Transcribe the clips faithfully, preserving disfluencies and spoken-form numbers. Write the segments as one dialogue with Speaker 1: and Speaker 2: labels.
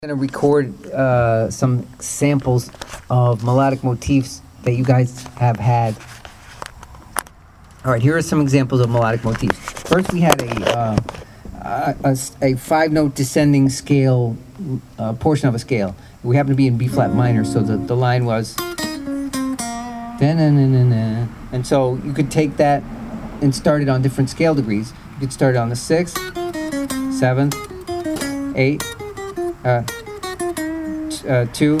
Speaker 1: I'm going to record uh, some samples of melodic motifs that you guys have had. All right, here are some examples of melodic motifs. First, we had a uh, a, a, a five-note descending scale uh, portion of a scale. We happened to be in B flat minor, so the, the line was da-na-na-na-na. And so you could take that and start it on different scale degrees. You could start it on the sixth, seventh, eighth. Uh, t- uh, two,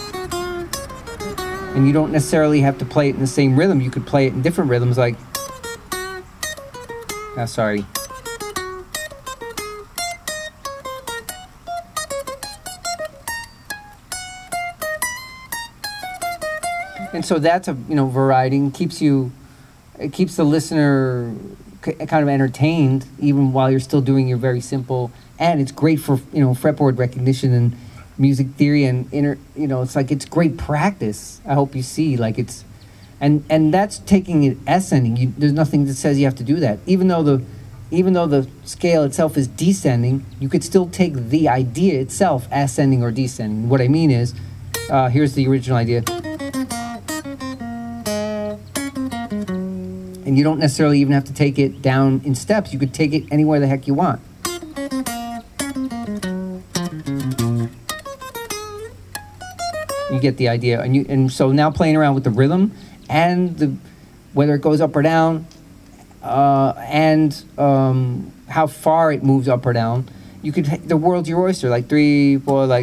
Speaker 1: and you don't necessarily have to play it in the same rhythm. You could play it in different rhythms, like, oh, sorry. And so that's a you know variety, and keeps you, it keeps the listener c- kind of entertained, even while you're still doing your very simple. And it's great for, you know, fretboard recognition and music theory and inner, you know, it's like, it's great practice. I hope you see, like it's, and, and that's taking it ascending. You, there's nothing that says you have to do that. Even though the, even though the scale itself is descending, you could still take the idea itself ascending or descending. What I mean is, uh, here's the original idea. And you don't necessarily even have to take it down in steps. You could take it anywhere the heck you want. You get the idea, and you and so now playing around with the rhythm and the whether it goes up or down, uh, and um, how far it moves up or down. You could the world's your oyster. Like three, four, like.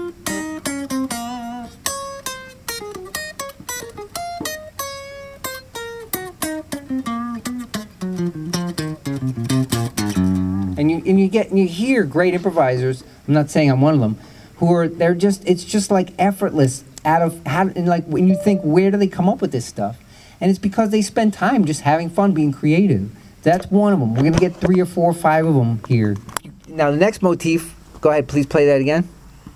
Speaker 1: And you and you get and you hear great improvisers. I'm not saying I'm one of them. Who are they're just it's just like effortless out of how and like when you think, where do they come up with this stuff? And it's because they spend time just having fun, being creative. That's one of them. We're gonna get three or four or five of them here. Now the next motif, go ahead, please play that again.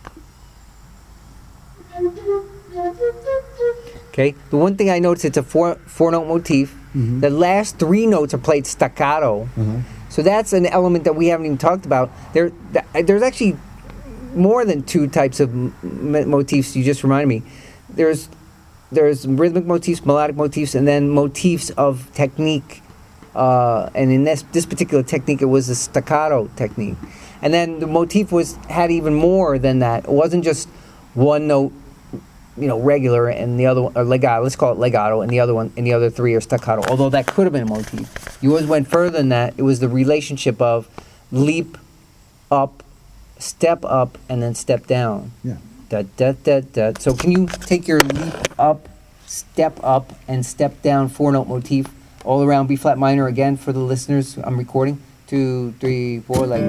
Speaker 1: Okay. The one thing I noticed, it's a four four note motif. Mm-hmm. The last three notes are played staccato. Mm-hmm. So that's an element that we haven't even talked about. There, there's actually more than two types of m- motifs. You just reminded me. There's there's rhythmic motifs, melodic motifs, and then motifs of technique. Uh, and in this this particular technique, it was a staccato technique. And then the motif was had even more than that. It wasn't just one note, you know, regular, and the other one, or legato. Let's call it legato, and the other one, and the other three are staccato. Although that could have been a motif. You always went further than that. It was the relationship of leap up, step up, and then step down.
Speaker 2: Yeah.
Speaker 1: Da, da, da, da. So can you take your leap up, step up, and step down four-note motif all around B flat minor again for the listeners I'm recording? Two, three, four, like.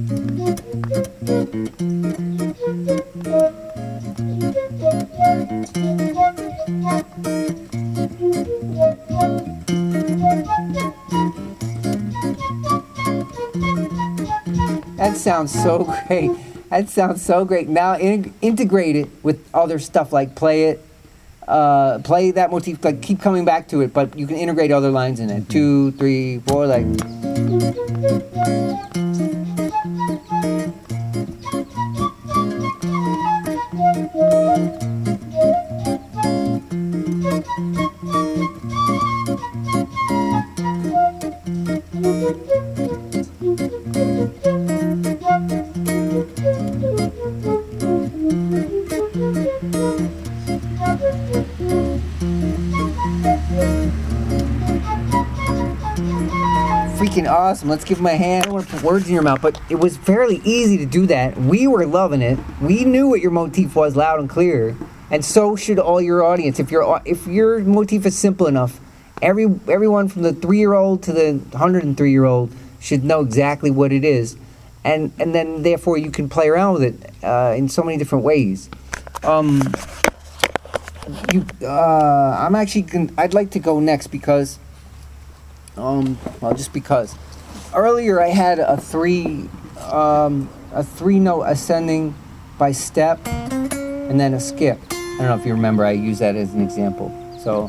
Speaker 1: That sounds so great. That sounds so great. Now in, integrate it with other stuff, like play it, uh, play that motif, like keep coming back to it, but you can integrate other lines in it. Mm-hmm. Two, three, four, like. Freaking awesome. Let's give him a hand. I don't want to put words in your mouth, but it was fairly easy to do that. We were loving it. We knew what your motif was loud and clear, and so should all your audience. If your if your motif is simple enough, every everyone from the three-year-old to the one hundred three-year-old should know exactly what it is, and and then therefore you can play around with it uh, in so many different ways. Um, you, uh, I'm actually gonna, I'd like to go next because. Um, well, just because. Earlier I had a three, um, a three-note ascending by step, and then a skip. I don't know if you remember, I used that as an example. So.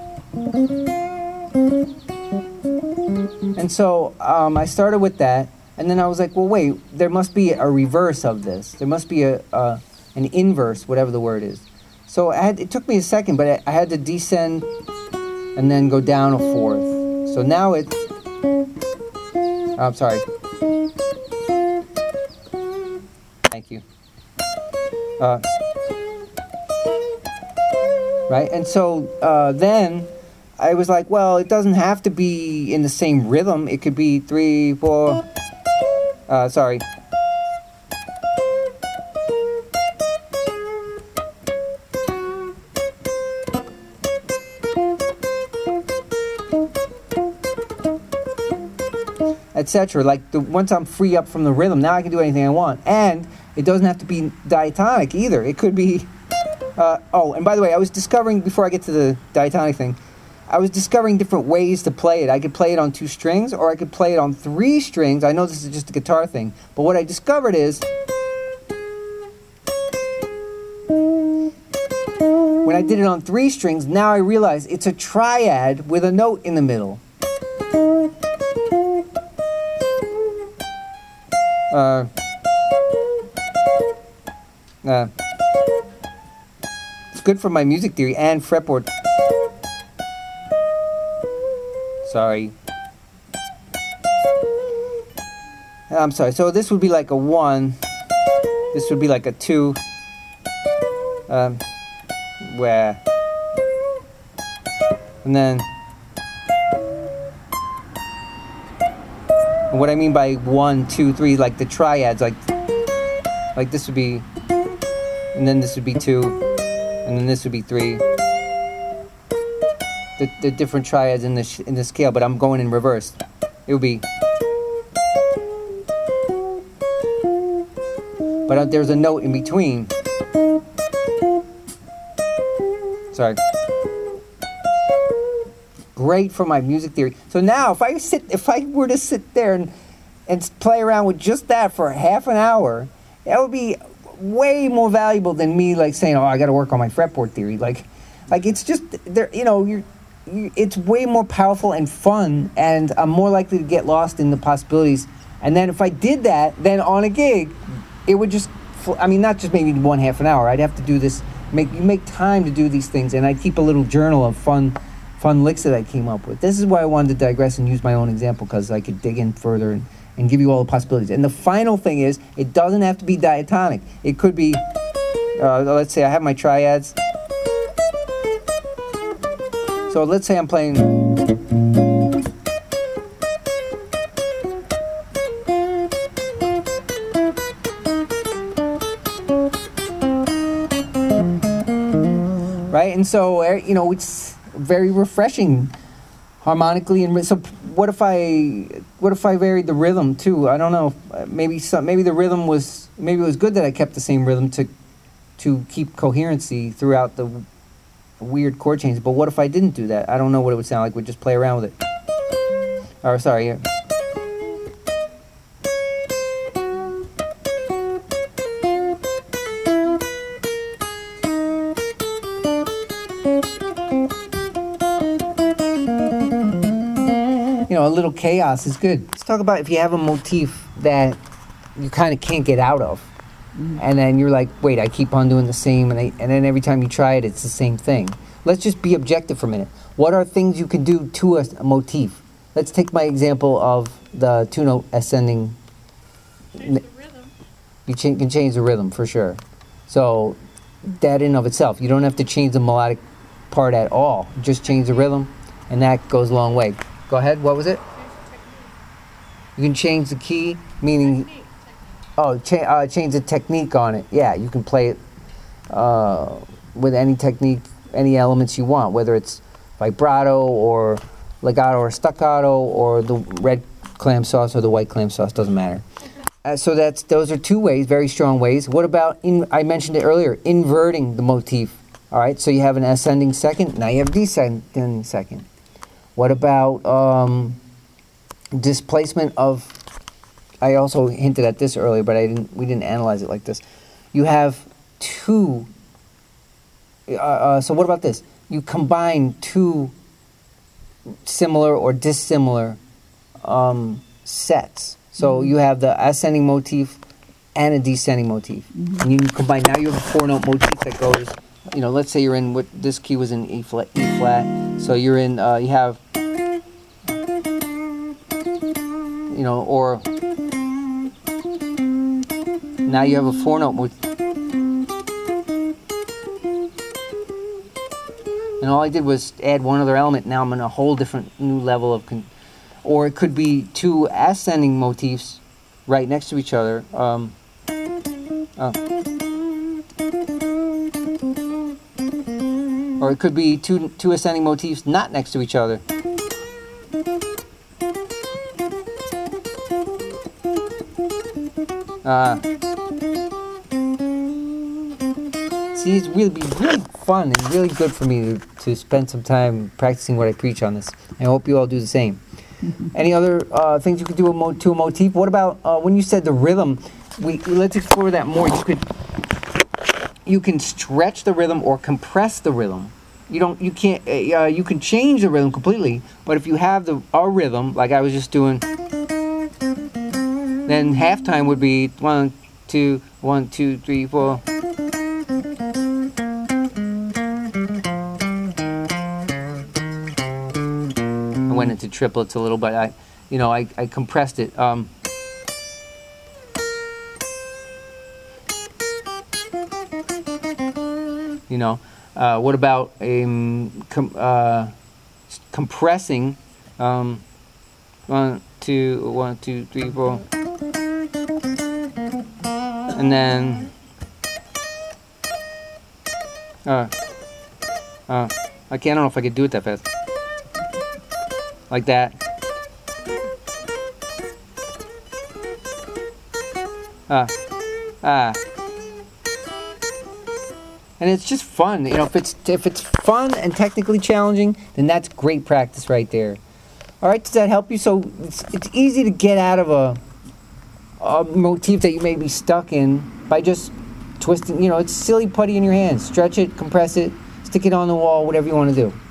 Speaker 1: And so um, I started with that, And then I was like, well, wait, there must be a reverse of this. There must be a, a an inverse, whatever the word is. So I had, it took me a second, but I, I had to descend and then go down a fourth. So now it, oh, I'm sorry. Thank you. Uh, right, and so uh, then I was like, well, it doesn't have to be in the same rhythm. It could be three, four, uh, sorry. Etc. Like the once I'm free up from the rhythm, now I can do anything I want, and it doesn't have to be diatonic either. It could be. Uh, oh, and by the way, I was discovering before I get to the diatonic thing, I was discovering different ways to play it. I could play it on two strings, or I could play it on three strings. I know this is just a guitar thing, but what I discovered is when I did it on three strings, now I realize it's a triad with a note in the middle. Uh, uh, it's good for my music theory and fretboard. Sorry. I'm sorry. So this would be like a one. This would be like a two. Um, where? And then. And what I mean by one, two, three, like the triads, like, like this would be, and then this would be two, and then this would be three. The, the different triads in the sh- in the scale, but I'm going in reverse. It would be, but uh, there's a note in between. Sorry. Great for my music theory. So now, if I sit, if I were to sit there and and play around with just that for half an hour, that would be way more valuable than me like saying, "Oh, I got to work on my fretboard theory." Like, like it's just there. You know, you're, you, it's way more powerful and fun, and I'm more likely to get lost in the possibilities. And then if I did that, then on a gig, it would just. I mean, not just maybe one half an hour. I'd have to do this. Make you make time to do these things, and I'd keep a little journal of fun. fun licks that I came up with. This is why I wanted to digress and use my own example, because I could dig in further and, and give you all the possibilities. And the final thing is, it doesn't have to be diatonic. It could be, uh, let's say I have my triads. So let's say I'm playing... Right? And so, you know, it's very refreshing harmonically. And so what if I what if I varied the rhythm too? I don't know. Maybe some, maybe the rhythm was maybe it was good that I kept the same rhythm to to keep coherency throughout the weird chord changes. But what if I didn't do that? I don't know what it would sound like. We'd just play around with it. Or sorry. Yeah. You know, a little chaos is good. Let's talk about if you have a motif that you kind of can't get out of. Mm. And then you're like, wait, I keep on doing the same, and, I, and then every time you try it, it's the same thing. Let's just be objective for a minute. What are things you can do to a, a motif? Let's take my example of the two-note ascending.
Speaker 2: Change the rhythm.
Speaker 1: You ch- can change the rhythm, for sure. So that in of itself, you don't have to change the melodic part at all. Just change the rhythm, and that goes a long way. Go ahead. What was it? You can change the key, meaning...
Speaker 2: Technique.
Speaker 1: Oh, cha- uh, change the technique on it. Yeah, you can play it uh, with any technique, any elements you want, whether it's vibrato or legato or staccato or the red clam sauce or the white clam sauce, doesn't matter. Uh, so that's those are two ways, very strong ways. What about, in, I mentioned it earlier, inverting the motif. All right, so you have an ascending second, now you have descending second. What about um, displacement of, I also hinted at this earlier, but I didn't. we didn't analyze it like this. You have two, uh, uh, so what about this? You combine two similar or dissimilar um, sets. So you have the ascending motif and a descending motif.
Speaker 3: Mm-hmm.
Speaker 1: And you combine, now you have a four note motif that goes, you know, let's say you're in what this key was in E flat, E flat. So you're in, uh, you have, you know, or now you have a four note motif. And all I did was add one other element. Now I'm in a whole different new level of, con- or it could be two ascending motifs right next to each other. Um, uh, or it could be two two ascending motifs not next to each other. Uh, see, it's really be really fun and really good for me to, to spend some time practicing what I preach on this. I hope you all do the same. Any other uh, things you could do a mo- to a motif? What about uh, when you said the rhythm? We let's explore that more. You could you can stretch the rhythm or compress the rhythm. You don't you can't uh, you can change the rhythm completely. But if you have the a rhythm like I was just doing, then halftime would be one two one two three four. Went into triplets a little bit. I, you know, I, I compressed it. Um, you know, uh, what about um, com- uh, compressing? Um, one, two, one, two, three, four, and then uh, uh, I can't. I don't know if I could do it that fast. Like that. Ah. Ah. And it's just fun. You know, if it's if it's fun and technically challenging, then that's great practice right there. All right, does that help you? So it's, it's easy to get out of a, a motif that you may be stuck in by just twisting. You know, it's silly putty in your hands. Stretch it, compress it, stick it on the wall, whatever you want to do.